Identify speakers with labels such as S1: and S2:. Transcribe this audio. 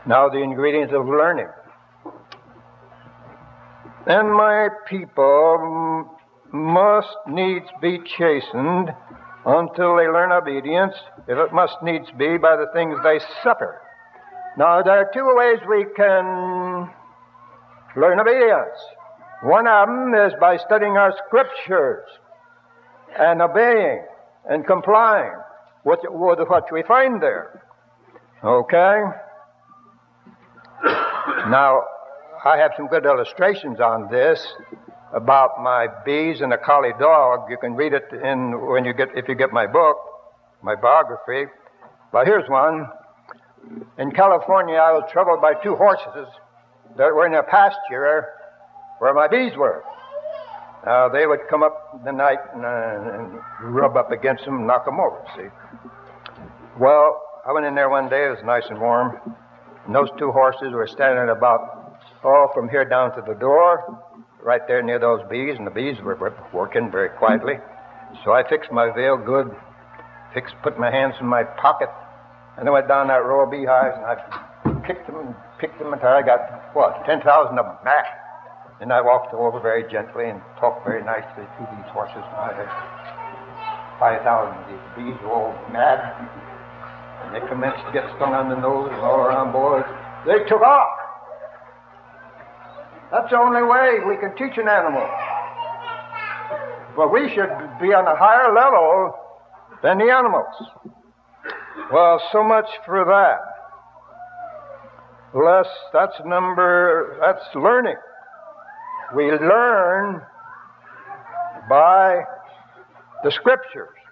S1: Now the ingredients of learning. And my people must needs be chastened until they learn obedience, if it must needs be by the things they suffer. Now there are two ways we can learn obedience. One of them is by studying our scriptures and obeying and complying with what we find there. Okay? Now, I have some good illustrations on this about my bees and a collie dog. You can read it if you get my book, my biography. But here's one. In California, I was troubled by two horses that were in a pasture where my bees were. Now, they would come up in the night and rub up against them and knock them over, see. Well, I went in there one day. It was nice and warm. And those two horses were standing about, from here down to the door, right there near those bees, and the bees were working very quietly. So I fixed my veil good, put my hands in my pocket, and I went down that row of beehives, and I picked them until I got, 10,000 of them back. And I walked over very gently and talked very nicely to these horses. I had 5,000 of these bees were all mad. And they commenced to get stung on the nose and all around boys. They took off. That's the only way we can teach an animal. But we should be on a higher level than the animals. Well, so much for that. That's learning. We learn by the scriptures.